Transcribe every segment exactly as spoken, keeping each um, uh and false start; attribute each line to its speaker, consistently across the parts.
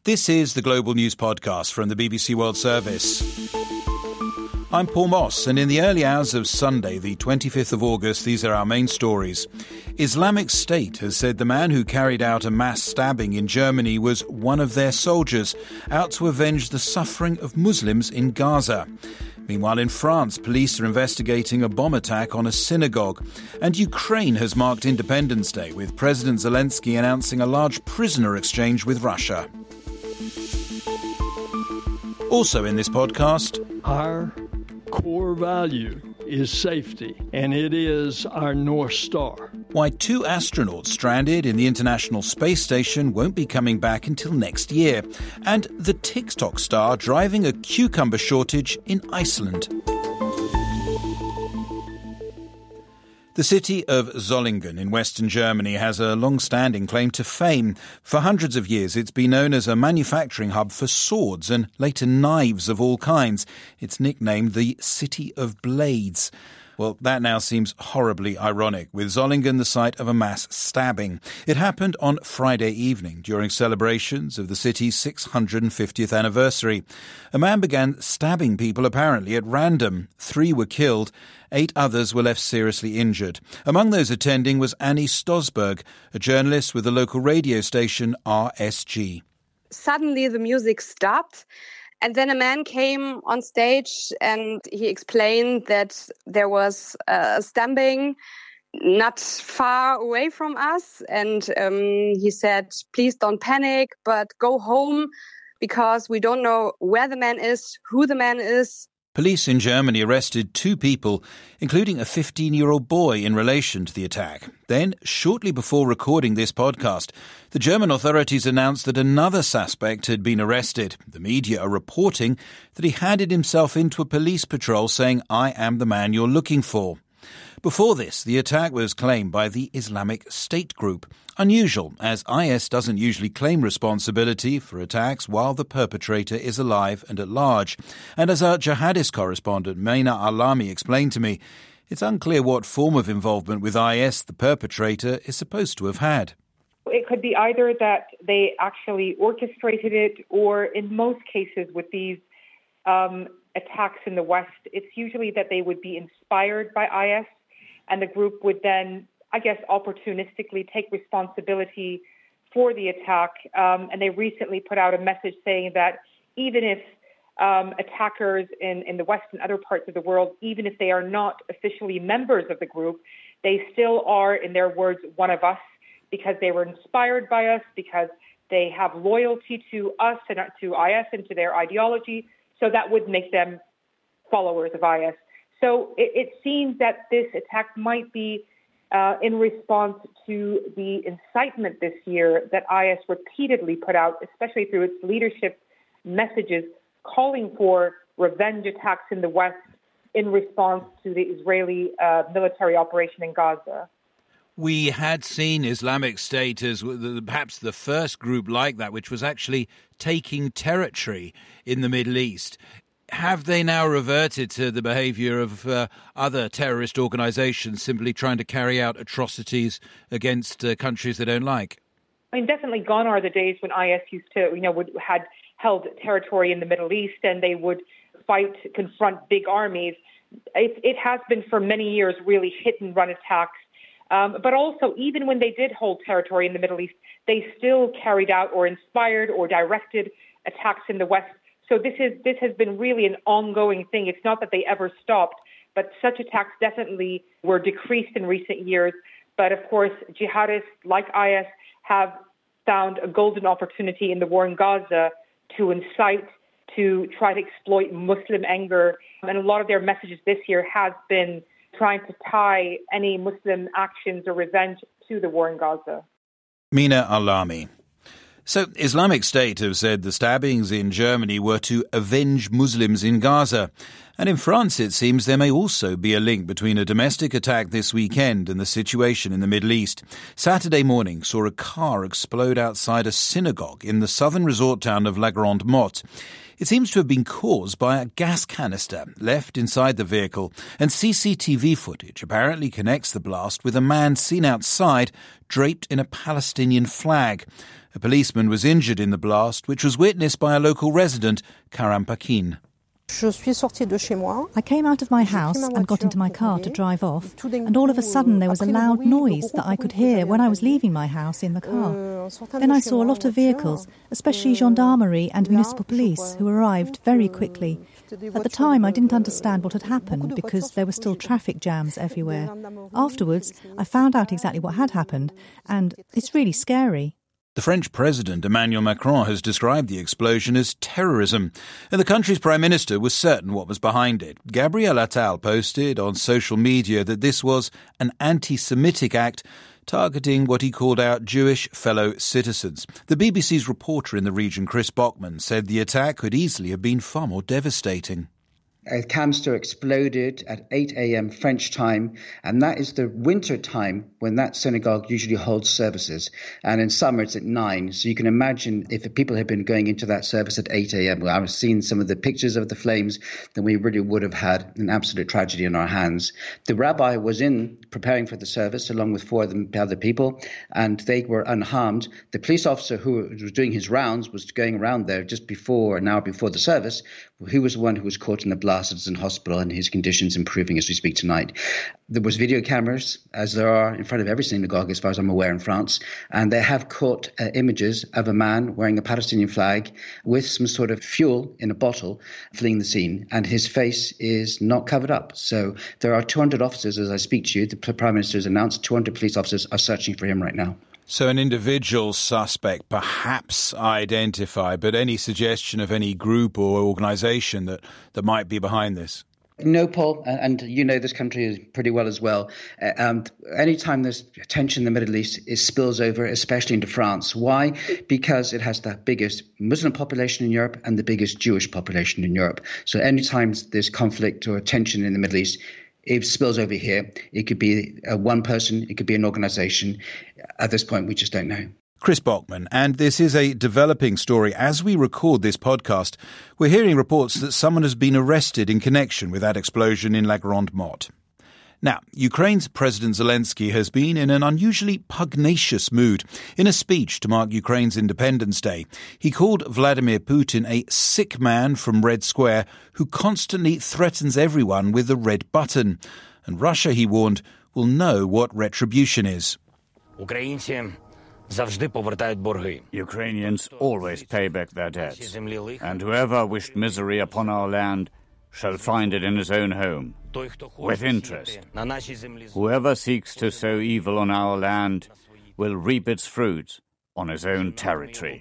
Speaker 1: This is the Global News Podcast from the B B C World Service. I'm Paul Moss, and in the early hours of Sunday, the twenty-fifth of August, these are our main stories. Islamic State has said the man who carried out a mass stabbing in Germany was one of their soldiers, out to avenge the suffering of Muslims in Gaza. Meanwhile, in France, police are investigating a bomb attack on a synagogue. And Ukraine has marked Independence Day, with President Zelensky announcing a large prisoner exchange with Russia. Also in this podcast,
Speaker 2: our core value is safety, and it is our North Star.
Speaker 1: Why two astronauts stranded in the International Space Station won't be coming back until next year. And the TikTok star driving a cucumber shortage in Iceland. The city of Solingen in western Germany has a long-standing claim to fame. For hundreds of years, it's been known as a manufacturing hub for swords and later knives of all kinds. It's nicknamed the City of Blades. Well, that now seems horribly ironic, with Solingen the site of a mass stabbing. It happened on Friday evening during celebrations of the city's six hundred fiftieth anniversary. A man began stabbing people apparently at random. Three were killed. Eight others were left seriously injured. Among those attending was Annie Stosberg, a journalist with the local radio station R S G.
Speaker 3: Suddenly the music stopped. And then a man came on stage and he explained that there was a stabbing not far away from us. And um, he said, please don't panic, but go home because we don't know where the man is, who the man is.
Speaker 1: Police in Germany arrested two people, including a fifteen-year-old boy, in relation to the attack. Then, shortly before recording this podcast, the German authorities announced that another suspect had been arrested. The media are reporting that he handed himself into a police patrol saying, "I am the man you're looking for." Before this, the attack was claimed by the Islamic State group. Unusual, as I S doesn't usually claim responsibility for attacks while the perpetrator is alive and at large. And as our jihadist correspondent Meina Alami explained to me, it's unclear what form of involvement with I S the perpetrator is supposed to have had.
Speaker 4: It could be either that they actually orchestrated it, or in most cases with these um, attacks in the West, it's usually that they would be inspired by I S, and the group would then, I guess, opportunistically take responsibility for the attack. Um, and they recently put out a message saying that even if um, attackers in, in the West and other parts of the world, even if they are not officially members of the group, they still are, in their words, one of us, because they were inspired by us, because they have loyalty to us and to I S and to their ideology. So that would make them followers of I S. So it, it seems that this attack might be uh, in response to the incitement this year that I S repeatedly put out, especially through its leadership messages, calling for revenge attacks in the West in response to the Israeli uh, military operation in Gaza.
Speaker 1: We had seen Islamic State as perhaps the first group like that, which was actually taking territory in the Middle East. Have they now reverted to the behaviour of uh, other terrorist organisations, simply trying to carry out atrocities against uh, countries they don't like?
Speaker 4: I mean, definitely gone are the days when I S used to, you know, would, had held territory in the Middle East and they would fight, confront big armies. It, it has been for many years really hit-and-run attacks. Um, but also, even when they did hold territory in the Middle East, they still carried out or inspired or directed attacks in the West. So this is this has been really an ongoing thing. It's not that they ever stopped, but such attacks definitely were decreased in recent years. But of course, jihadists like I S have found a golden opportunity in the war in Gaza to incite, to try to exploit Muslim anger. And a lot of their messages this year has been trying to tie any Muslim actions or revenge to the war in Gaza.
Speaker 1: Meina Alami. So Islamic State have said the stabbings in Germany were to avenge Muslims in Gaza. And in France, it seems there may also be a link between a domestic attack this weekend and the situation in the Middle East. Saturday morning saw a car explode outside a synagogue in the southern resort town of La Grande Motte. It seems to have been caused by a gas canister left inside the vehicle, and C C T V footage apparently connects the blast with a man seen outside draped in a Palestinian flag. A policeman was injured in the blast, which was witnessed by a local resident, Karam Pakin.
Speaker 5: I came out of my house and got into my car to drive off, and all of a sudden there was a loud noise that I could hear when I was leaving my house in the car. Then I saw a lot of vehicles, especially gendarmerie and municipal police, who arrived very quickly. At the time I didn't understand what had happened because there were still traffic jams everywhere. Afterwards I found out exactly what had happened, and it's really scary.
Speaker 1: The French President Emmanuel Macron has described the explosion as terrorism, and the country's Prime Minister was certain what was behind it. Gabriel Attal posted on social media that this was an anti-Semitic act targeting what he called out Jewish fellow citizens. The B B C's reporter in the region, Chris Bachman, said the attack could easily have been far more devastating.
Speaker 6: A canister exploded at eight a.m. French time, and that is the winter time when that synagogue usually holds services. And in summer, it's at nine. So you can imagine if people had been going into that service at eight a.m., well, I've seen some of the pictures of the flames, then we really would have had an absolute tragedy on our hands. The rabbi was in preparing for the service along with four other people, and they were unharmed. The police officer who was doing his rounds was going around there just before, an hour before the service. He was the one who was caught in the blast in hospital, and his condition's improving as we speak tonight. There was video cameras, as there are in front of every synagogue, as far as I'm aware, in France, and they have caught uh, images of a man wearing a Palestinian flag with some sort of fuel in a bottle fleeing the scene, and his face is not covered up. So there are two hundred officers, as I speak to you. The Prime Minister has announced two hundred police officers are searching for him right now.
Speaker 1: So an individual suspect perhaps identified, but any suggestion of any group or organisation that, that might be behind this?
Speaker 6: No, Paul, and, and you know this country pretty well as well. Uh, um, anytime there's tension in the Middle East, it spills over, especially into France. Why? Because it has the biggest Muslim population in Europe and the biggest Jewish population in Europe. So anytime there's conflict or tension in the Middle East, it spills over here. It could be uh, one person, it could be an organisation. At this point, we just don't know.
Speaker 1: Chris Bachman, and this is a developing story. As we record this podcast, we're hearing reports that someone has been arrested in connection with that explosion in La Grande Motte. Now, Ukraine's President Zelensky has been in an unusually pugnacious mood. In a speech to mark Ukraine's Independence Day, he called Vladimir Putin a sick man from Red Square who constantly threatens everyone with the red button. And Russia, he warned, will know what retribution is.
Speaker 7: Ukrainians always pay back their debts, and whoever wished misery upon our land shall find it in his own home, with interest. Whoever seeks to sow evil on our land will reap its fruits on his own territory.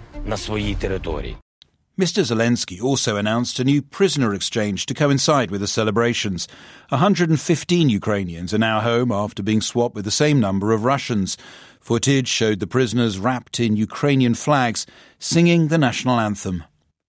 Speaker 1: Mister Zelensky also announced a new prisoner exchange to coincide with the celebrations. one hundred fifteen Ukrainians are now home after being swapped with the same number of Russians. Footage showed the prisoners wrapped in Ukrainian flags, singing the national anthem.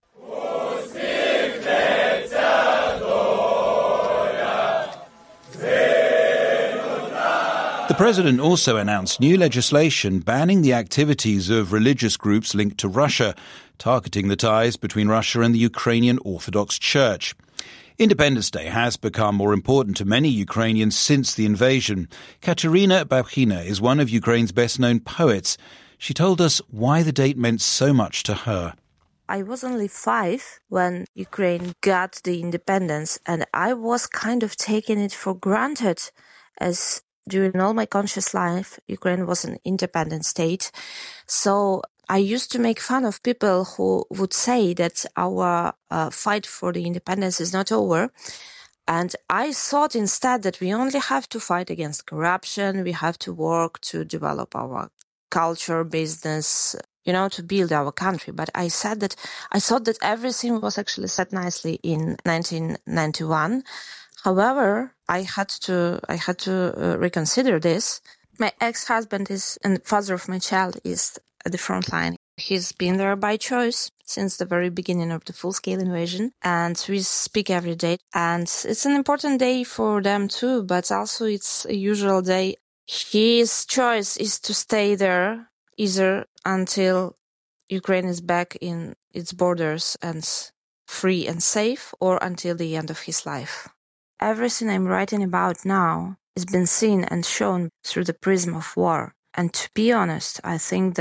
Speaker 1: The president also announced new legislation banning the activities of religious groups linked to Russia, targeting the ties between Russia and the Ukrainian Orthodox Church. Independence Day has become more important to many Ukrainians since the invasion. Katerina Babkina is one of Ukraine's best-known poets. She told us why the date meant so much to her.
Speaker 8: I was only five when Ukraine got the independence, and I was kind of taking it for granted, as during all my conscious life, Ukraine was an independent state. So I used to make fun of people who would say that our uh, fight for the independence is not over. And I thought instead that we only have to fight against corruption. We have to work to develop our culture, business, you know, to build our country. But I said that I thought that everything was actually set nicely in nineteen ninety-one. However, I had to I had to uh, reconsider this. My ex-husband is and father of my child is at the front line. He's been there by choice since the very beginning of the full-scale invasion, and we speak every day. And it's an important day for them too, but also it's a usual day. His choice is to stay there either until Ukraine is back in its borders and free and safe, or until the end of his life. Everything I'm writing about now has been seen and shown through the prism of war. And to be honest, I think that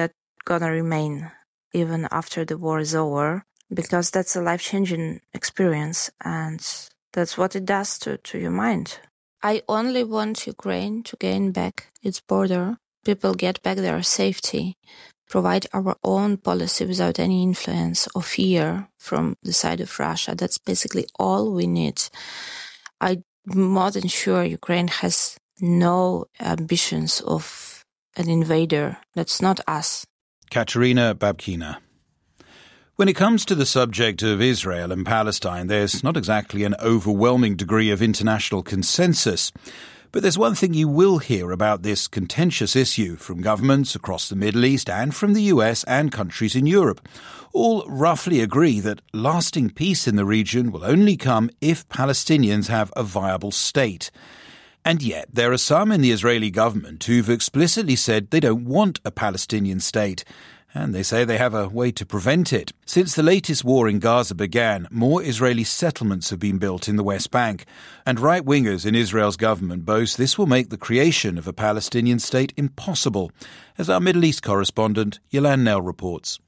Speaker 8: gonna remain even after the war is over, because that's a life-changing experience, and that's what it does to, to your mind. I only want Ukraine to gain back its border, people get back their safety, provide our own policy without any influence or fear from the side of Russia. That's basically all we need. I'm more than sure Ukraine has no ambitions of an invader. That's not us.
Speaker 1: Katerina Babkina. When it comes to the subject of Israel and Palestine, there's not exactly an overwhelming degree of international consensus. But there's one thing you will hear about this contentious issue from governments across the Middle East and from the U S and countries in Europe. All roughly agree that lasting peace in the region will only come if Palestinians have a viable state. And yet there are some in the Israeli government who've explicitly said they don't want a Palestinian state. And they say they have a way to prevent it. Since the latest war in Gaza began, more Israeli settlements have been built in the West Bank. And right-wingers in Israel's government boast this will make the creation of a Palestinian state impossible, as our Middle East correspondent Yelan Nell reports.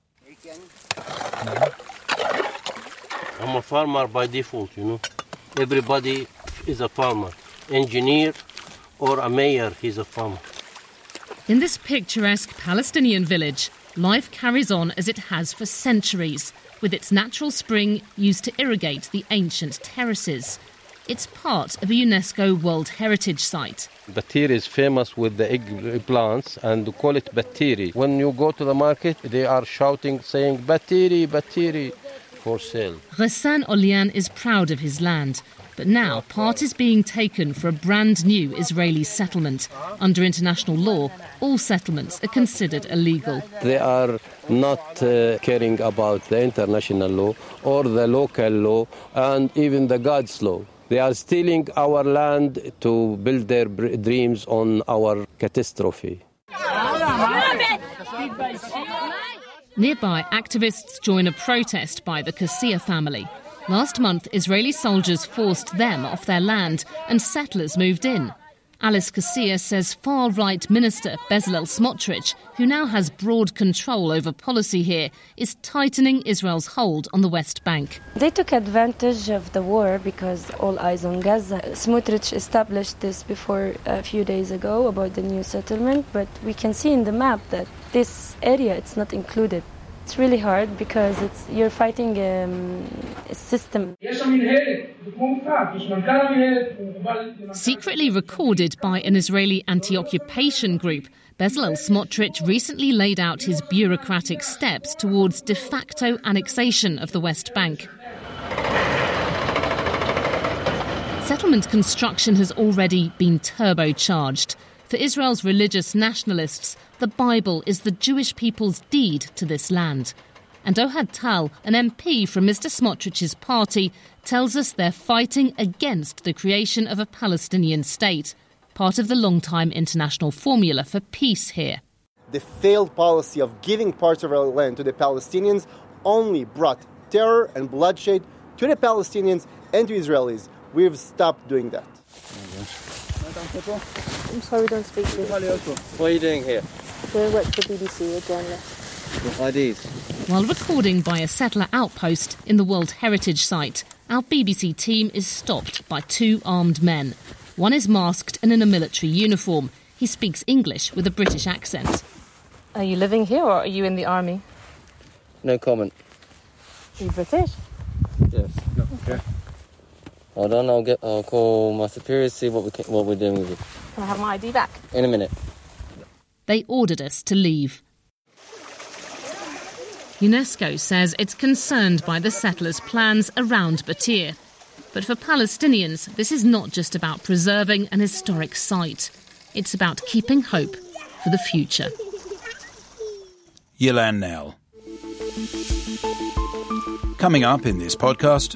Speaker 9: I'm a farmer by default, you know. Everybody is a farmer. Engineer or a mayor, he's a farmer.
Speaker 10: In this picturesque Palestinian village, life carries on as it has for centuries, with its natural spring used to irrigate the ancient terraces. It's part of a UNESCO World Heritage Site.
Speaker 9: Batiri is famous with the eggplants and they call it Batiri. When you go to the market, they are shouting, saying, Batiri, Batiri, for sale.
Speaker 10: Ghassan Olian is proud of his land. But now part is being taken for a brand new Israeli settlement. Under international law, all settlements are considered illegal.
Speaker 9: They are not uh, caring about the international law or the local law and even the God's law. They are stealing our land to build their dreams on our catastrophe.
Speaker 10: Nearby, activists join a protest by the Kasia family. Last month, Israeli soldiers forced them off their land and settlers moved in. Alice Kasia says far-right minister Bezalel Smotrich, who now has broad control over policy here, is tightening Israel's hold on the West Bank.
Speaker 11: They took advantage of the war because all eyes on Gaza. Smotrich established this before a few days ago about the new settlement, but we can see in the map that this area, it's not included. It's really hard because it's you're fighting um, a system.
Speaker 10: Secretly recorded by an Israeli anti-occupation group, Bezalel Smotrich recently laid out his bureaucratic steps towards de facto annexation of the West Bank. Settlement construction has already been turbocharged. For Israel's religious nationalists, the Bible is the Jewish people's deed to this land. And Ohad Tal, an M P from Mister Smotrich's party, tells us they're fighting against the creation of a Palestinian state, part of the long-time international formula for peace here.
Speaker 12: The failed policy of giving parts of our land to the Palestinians only brought terror and bloodshed to the Palestinians and to Israelis. We've stopped doing that.
Speaker 11: I'm sorry, we don't speak to you.
Speaker 9: What are you doing here?
Speaker 11: We work for B B C, we're journalists.
Speaker 9: Your I Ds.
Speaker 10: While recording by a settler outpost in the World Heritage Site, our B B C team is stopped by two armed men. One is masked and in a military uniform. He speaks English with a British accent.
Speaker 11: Are you living here or are you in the army?
Speaker 9: No comment.
Speaker 11: Are you British?
Speaker 9: Yes. No. Okay. Hold on, I'll get. I'll call my superiors, see what we can, what we're doing with you.
Speaker 11: Can I have my I D back?
Speaker 9: In a minute.
Speaker 10: They ordered us to leave. UNESCO says it's concerned by the settlers' plans around Batir. But for Palestinians, this is not just about preserving an historic site. It's about keeping hope for the future.
Speaker 1: Yelan Nell. Coming up in this podcast...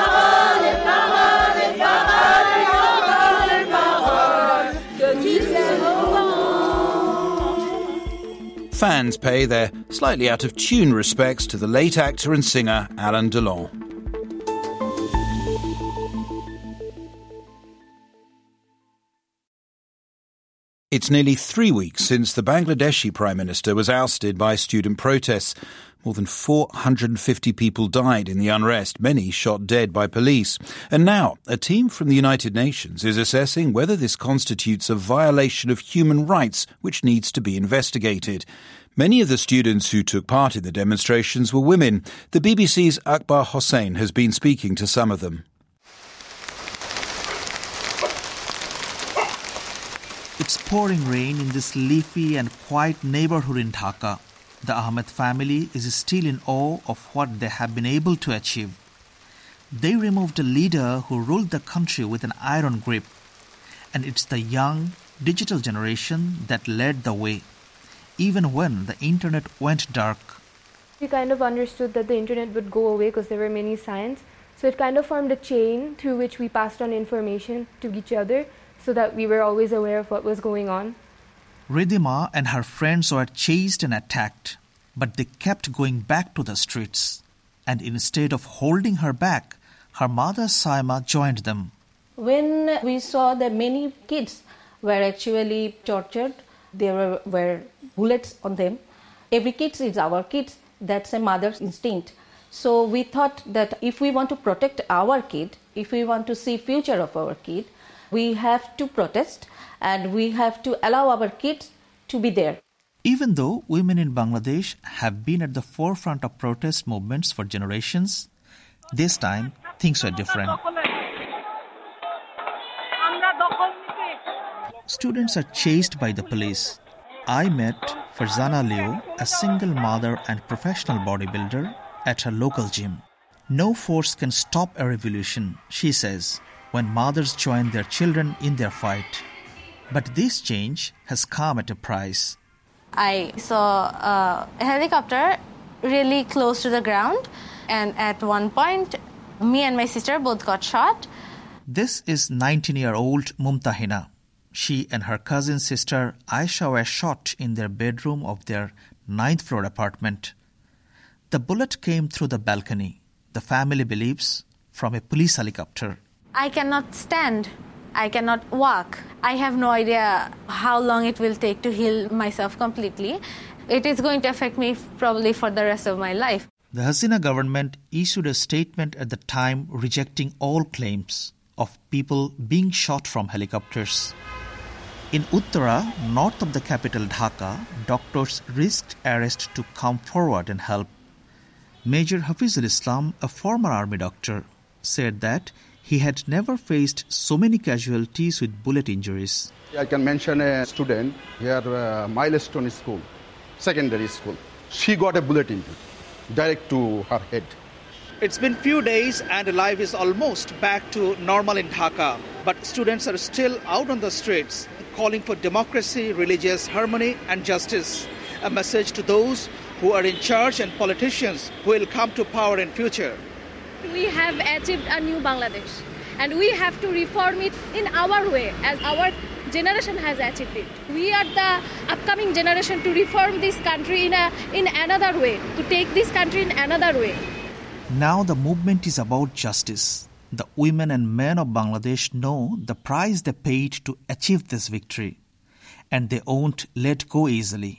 Speaker 1: Fans pay their slightly out-of-tune respects to the late actor and singer Alain Delon. It's nearly three weeks since the Bangladeshi Prime Minister was ousted by student protests. More than four hundred fifty people died in the unrest, many shot dead by police. And now, a team from the United Nations is assessing whether this constitutes a violation of human rights, which needs to be investigated. Many of the students who took part in the demonstrations were women. The B B C's Akbar Hossain has been speaking to some of them.
Speaker 13: It's pouring rain in this leafy and quiet neighborhood in Dhaka. The Ahmed family is still in awe of what they have been able to achieve. They removed a leader who ruled the country with an iron grip. And it's the young, digital generation that led the way, even when the internet went dark.
Speaker 14: We kind of understood that the internet would go away because there were many signs. So it kind of formed a chain through which we passed on information to each other so that we were always aware of what was going on.
Speaker 13: Ridhima and her friends were chased and attacked, but they kept going back to the streets. And instead of holding her back, her mother Saima joined them.
Speaker 15: When we saw that many kids were actually tortured, there were, were bullets on them. Every kid is our kids. That's a mother's instinct. So we thought that if we want to protect our kid, if we want to see future of our kid, we have to protest and we have to allow our kids to be there.
Speaker 13: Even though women in Bangladesh have been at the forefront of protest movements for generations, this time things were different. Students are chased by the police. I met Farzana Leo, a single mother and professional bodybuilder, at her local gym. No force can stop a revolution, she says, when mothers join their children in their fight. But this change has come at a price.
Speaker 16: I saw a helicopter really close to the ground, and at one point, me and my sister both got shot.
Speaker 13: This is nineteen-year-old Mumtahina. She and her cousin sister Aisha were shot in their bedroom of their ninth floor apartment. The bullet came through the balcony, the family believes, from a police helicopter.
Speaker 16: I cannot stand. I cannot walk. I have no idea how long it will take to heal myself completely. It is going to affect me probably for the rest of my life.
Speaker 13: The Hasina government issued a statement at the time rejecting all claims of people being shot from helicopters. In Uttara, north of the capital Dhaka, doctors risked arrest to come forward and help. Major Hafizul Islam, a former army doctor, said that he had never faced so many casualties with bullet injuries.
Speaker 17: I can mention a student here, uh, Milestone School, secondary school. She got a bullet injury direct to her head.
Speaker 18: It's been few days and life is almost back to normal in Dhaka, but students are still out on the streets calling for democracy, religious harmony and justice. A message to those who are in charge and politicians who will come to power in future.
Speaker 19: We have achieved a new Bangladesh and we have to reform it in our way as our generation has achieved it. We are the upcoming generation to reform this country in a in another way, to take this country in another way.
Speaker 13: Now the movement is about justice. The women and men of Bangladesh know the price they paid to achieve this victory, and they won't let go easily.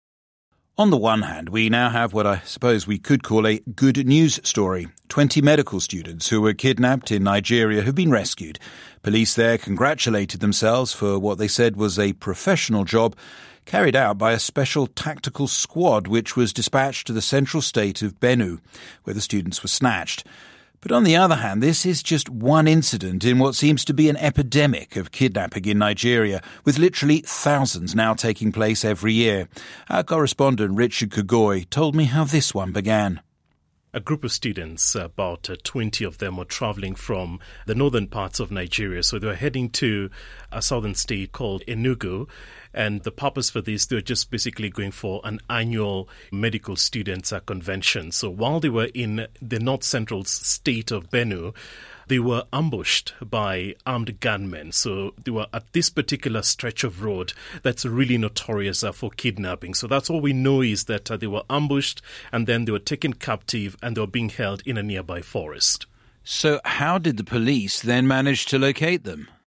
Speaker 1: On the one hand, we now have what I suppose we could call a good news story. Twenty medical students who were kidnapped in Nigeria have been rescued. Police there congratulated themselves for what they said was a professional job carried out by a special tactical squad which was dispatched to the central state of Benue, where the students were snatched. But on the other hand, this is just one incident in what seems to be an epidemic of kidnapping in Nigeria, with literally thousands now taking place every year. Our correspondent Richard Kagoi told me how this one began.
Speaker 20: A group of students, about twenty of them, were traveling from the northern parts of Nigeria. So they were heading to a southern state called Enugu. And the purpose for this, they were just basically going for an annual medical students convention. So while they were in the north central state of Benue, they were ambushed by armed gunmen. So they were at this particular stretch of road that's really notorious uh, for kidnapping. So that's all we know is that uh, they were ambushed and then they were taken captive and they were being held in a nearby forest.
Speaker 1: So how did the police then manage to locate them?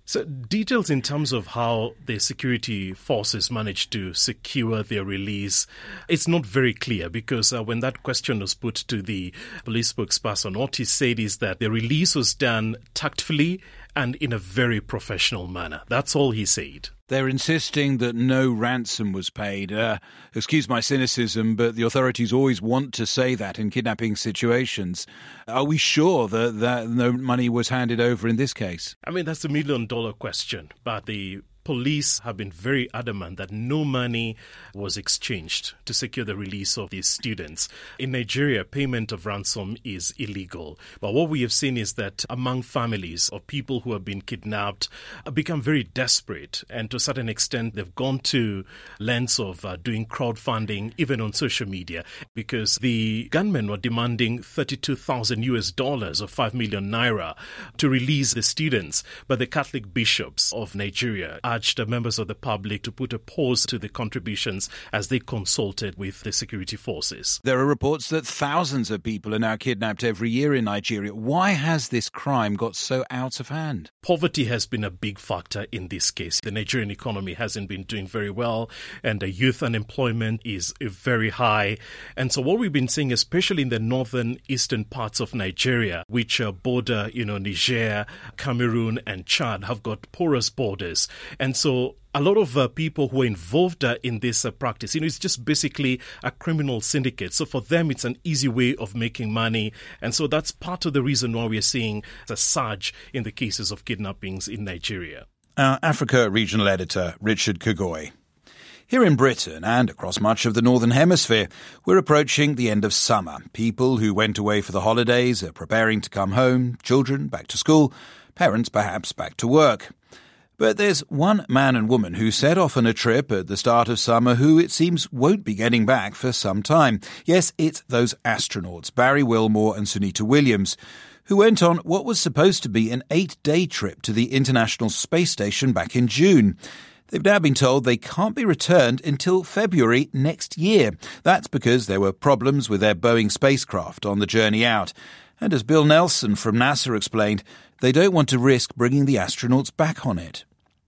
Speaker 20: So details in terms of how the security forces managed to secure their release, it's not very clear because uh, when that question was put to the police spokesperson, what he said is that the release was done tactfully and in a very professional manner. That's all he said.
Speaker 1: They're insisting that no ransom was paid. Uh, excuse my cynicism, but the authorities always want to say that in kidnapping situations. Are we sure that, that no money was handed over in this case?
Speaker 20: I mean, that's a million dollar question, but the police have been very adamant that no money was exchanged to secure the release of these students. In Nigeria, payment of ransom is illegal. But what we have seen is that among families of people who have been kidnapped have become very desperate. And to a certain extent, they've gone to lengths of uh, doing crowdfunding, even on social media, because the gunmen were demanding thirty-two thousand U S dollars or five million naira to release the students. But the Catholic bishops of Nigeria urged members of the public to put a pause to the contributions as they consulted with the security forces.
Speaker 1: There are reports that thousands of people are now kidnapped every year in Nigeria. Why has this crime got so out of hand?
Speaker 20: Poverty has been a big factor in this case. The Nigerian economy hasn't been doing very well, and the youth unemployment is very high. And so what we've been seeing, especially in the northern eastern parts of Nigeria, which uh, border, you know, Niger, Cameroon and Chad, have got porous borders. And so a lot of uh, people who are involved uh, in this uh, practice, you know, it's just basically a criminal syndicate. So for them, it's an easy way of making money. And so that's part of the reason why we're seeing a surge in the cases of kidnappings in Nigeria.
Speaker 1: Our Africa regional editor, Richard Kagoi. Here in Britain and across much of the Northern Hemisphere, we're approaching the end of summer. People who went away for the holidays are preparing to come home, children back to school, parents perhaps back to work. But there's one man and woman who set off on a trip at the start of summer who, it seems, won't be getting back for some time. Yes, it's those astronauts, Barry Wilmore and Sunita Williams, who went on what was supposed to be an eight-day trip to the International Space Station back in June. They've now been told they can't be returned until February next year. That's because there were problems with their Boeing spacecraft on the journey out. And as Bill Nelson from NASA explained, they don't want to risk bringing the astronauts back on it.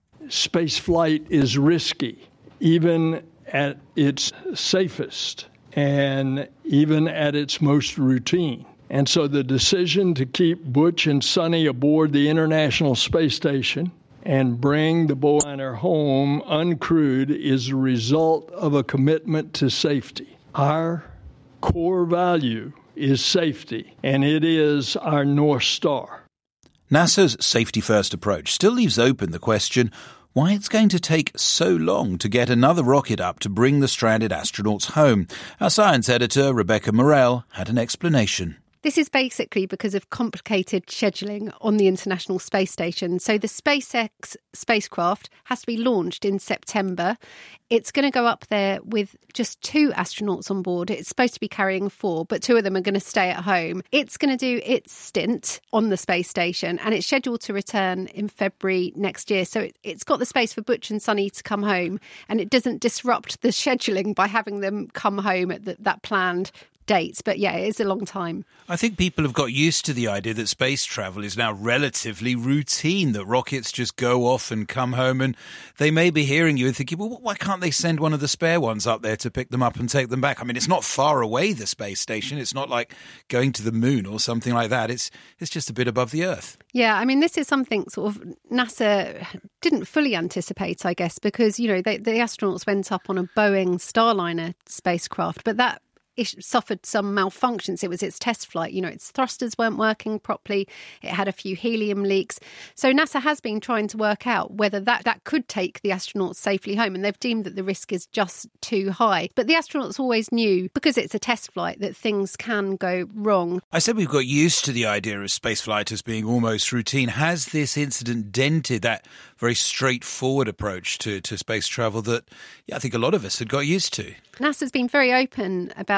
Speaker 2: Space flight is risky, even at its safest and even at its most routine. And so the decision to keep Butch and Sonny aboard the International Space Station and bring the Boliner home uncrewed is a result of a commitment to safety. Our core value is safety, and it is our North Star.
Speaker 1: NASA's safety-first approach still leaves open the question why it's going to take so long to get another rocket up to bring the stranded astronauts home. Our science editor, Rebecca Morell, had an explanation.
Speaker 21: This is basically because of complicated scheduling on the International Space Station. So the SpaceX spacecraft has to be launched in September. It's going to go up there with just two astronauts on board. It's supposed to be carrying four, but two of them are going to stay at home. It's going to do its stint on the space station, and it's scheduled to return in February next year. So it, it's got the space for Butch and Sonny to come home, and it doesn't disrupt the scheduling by having them come home at the, that planned dates. But yeah, it is a long time.
Speaker 1: I think people have got used to the idea that space travel is now relatively routine, that rockets just go off and come home, and they may be hearing you and thinking, well, why can't they send one of the spare ones up there to pick them up and take them back? I mean, it's not far away, the space station. It's not like going to the moon or something like that. It's it's just a bit above the Earth.
Speaker 21: Yeah, I mean, this is something sort of NASA didn't fully anticipate, I guess, because, you know, they, the astronauts went up on a Boeing Starliner spacecraft, but that it suffered some malfunctions. It was its test flight. You know, its thrusters weren't working properly. It had a few helium leaks. So NASA has been trying to work out whether that, that could take the astronauts safely home, and they've deemed that the risk is just too high. But the astronauts always knew, because it's a test flight, that things can go wrong.
Speaker 1: I said we've got used to the idea of spaceflight as being almost routine. Has this incident dented that very straightforward approach to, to space travel that yeah, I think a lot of us had got used to?
Speaker 21: NASA's been very open about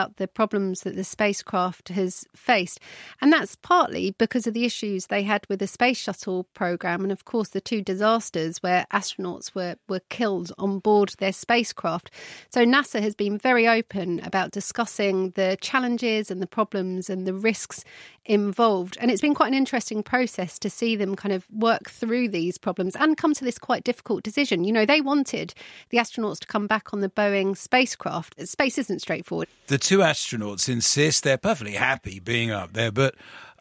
Speaker 21: about the problems that the spacecraft has faced. And that's partly because of the issues they had with the Space Shuttle program and, of course, the two disasters where astronauts were, were killed on board their spacecraft. So NASA has been very open about discussing the challenges and the problems and the risks involved. And it's been quite an interesting process to see them kind of work through these problems and come to this quite difficult decision. You know, they wanted the astronauts to come back on the Boeing spacecraft. Space isn't straightforward.
Speaker 1: The two astronauts insist they're perfectly happy being up there, but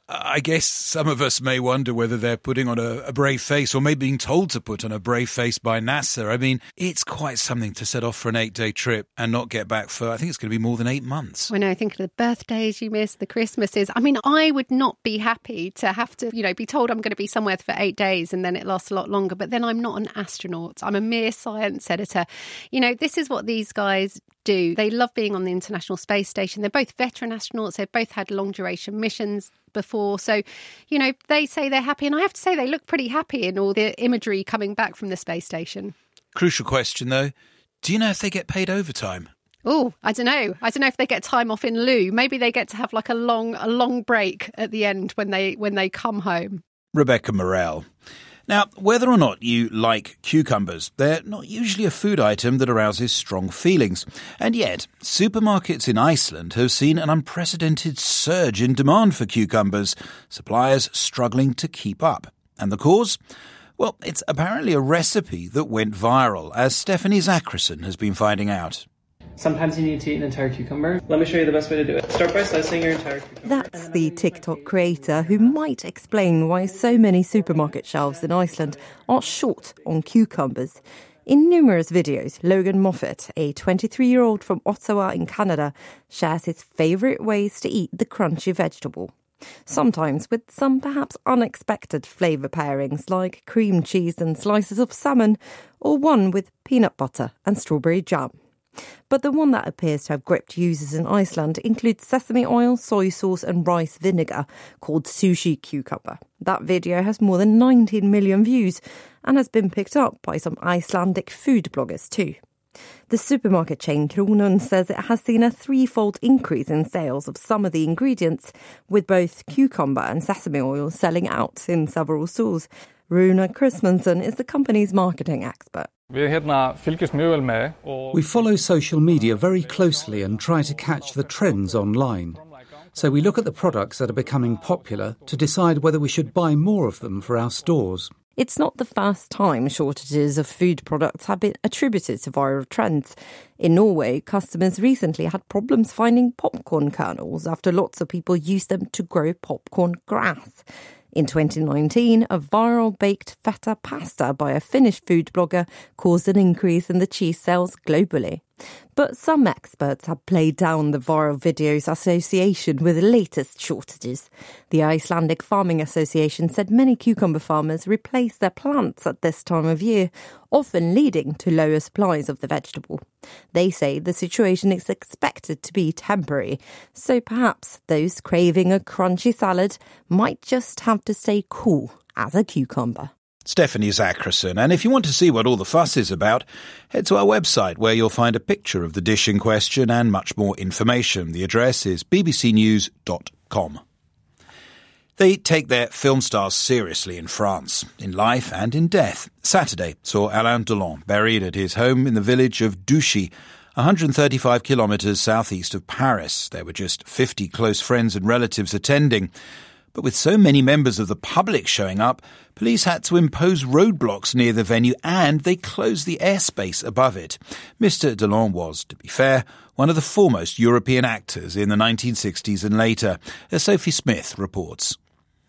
Speaker 1: I guess some of us may wonder whether they're putting on a, a brave face or maybe being told to put on a brave face by NASA. I mean, it's quite something to set off for an eight-day trip and not get back for, I think it's going to be more than eight months.
Speaker 21: I know, think of the birthdays you miss, the Christmases. I mean, I would not be happy to have to, you know, be told I'm going to be somewhere for eight days and then it lasts a lot longer. But then I'm not an astronaut. I'm a mere science editor. You know, this is what these guys do. They love being on the International Space Station. They're both veteran astronauts. They've both had long-duration missions before. So, you know, they say they're happy. And I have to say they look pretty happy in all the imagery coming back from the space station.
Speaker 1: Crucial question, though. Do you know if they get paid overtime?
Speaker 21: Oh, I don't know. I don't know if they get time off in lieu. Maybe they get to have like a long a long break at the end when they when they come home.
Speaker 1: Rebecca Morell. Now, whether or not you like cucumbers, they're not usually a food item that arouses strong feelings. And yet, supermarkets in Iceland have seen an unprecedented surge in demand for cucumbers, suppliers struggling to keep up. And the cause? Well, it's apparently a recipe that went viral, as Stephanie Zachrison has been finding out.
Speaker 3: Sometimes you need to eat an entire cucumber. Let me show you the best way to do it. Start by slicing your entire cucumber.
Speaker 22: That's the TikTok creator who might explain why so many supermarket shelves in Iceland are short on cucumbers. In numerous videos, Logan Moffat, a twenty-three-year-old from Ottawa in Canada, shares his favourite ways to eat the crunchy vegetable. Sometimes with some perhaps unexpected flavour pairings like cream cheese and slices of salmon, or one with peanut butter and strawberry jam. But the one that appears to have gripped users in Iceland includes sesame oil, soy sauce and rice vinegar, called sushi cucumber. That video has more than nineteen million views and has been picked up by some Icelandic food bloggers too. The supermarket chain Kronun says it has seen a threefold increase in sales of some of the ingredients, with both cucumber and sesame oil selling out in several stores. Runa Christensen is the company's marketing expert.
Speaker 23: We follow social media very closely and try to catch the trends online. So we look at the products that are becoming popular to decide whether we should buy more of them for our stores.
Speaker 22: It's not the first time shortages of food products have been attributed to viral trends. In Norway, customers recently had problems finding popcorn kernels after lots of people used them to grow popcorn grass. In twenty nineteen, a viral baked feta pasta by a Finnish food blogger caused an increase in the cheese sales globally. But some experts have played down the viral video's association with the latest shortages. The Icelandic Farming Association said many cucumber farmers replace their plants at this time of year, often leading to lower supplies of the vegetable. They say the situation is expected to be temporary, so perhaps those craving a crunchy salad might just have to stay cool as a cucumber.
Speaker 1: Stephanie Zachrison. And if you want to see what all the fuss is about, head to our website where you'll find a picture of the dish in question and much more information. The address is b b c news dot com. They take their film stars seriously in France, in life and in death. Saturday saw Alain Delon buried at his home in the village of Douchy, one hundred thirty-five kilometres southeast of Paris. There were just fifty close friends and relatives attending. But with so many members of the public showing up, police had to impose roadblocks near the venue and they closed the airspace above it. Mister Delon was, to be fair, one of the foremost European actors in the nineteen sixties and later, as Sophie Smith reports.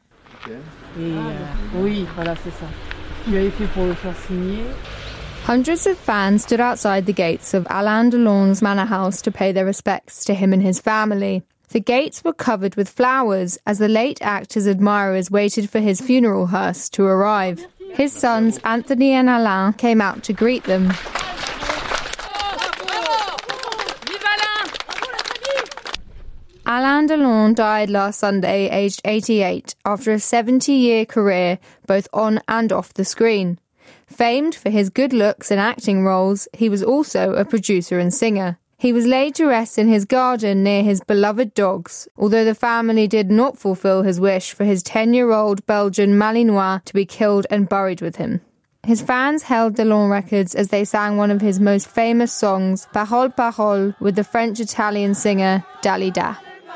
Speaker 24: Hundreds of fans stood outside the gates of Alain Delon's manor house to pay their respects to him and his family. The gates were covered with flowers as the late actor's admirers waited for his funeral hearse to arrive. His sons, Anthony and Alain, came out to greet them. Alain Delon died last Sunday, aged eighty-eight, after a seventy-year career both on and off the screen. Famed for his good looks and acting roles, he was also a producer and singer. He was laid to rest in his garden near his beloved dogs, although the family did not fulfill his wish for his ten-year-old Belgian Malinois to be killed and buried with him. His fans held Delon records as they sang one of his most famous songs, Parole Parole, with the French-Italian singer Dalida.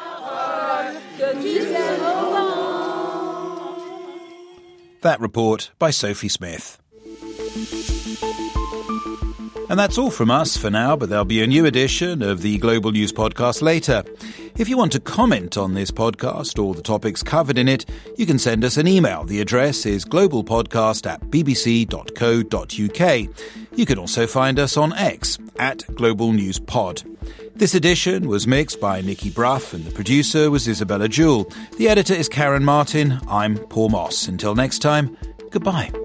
Speaker 1: That report by Sophie Smith. And that's all from us for now, but there'll be a new edition of the Global News Podcast later. If you want to comment on this podcast or the topics covered in it, you can send us an email. The address is globalpodcast at bbc.co.uk. You can also find us on X at Global News Pod. This edition was mixed by Nikki Bruff and the producer was Isabella Jewell. The editor is Karen Martin. I'm Paul Moss. Until next time, goodbye.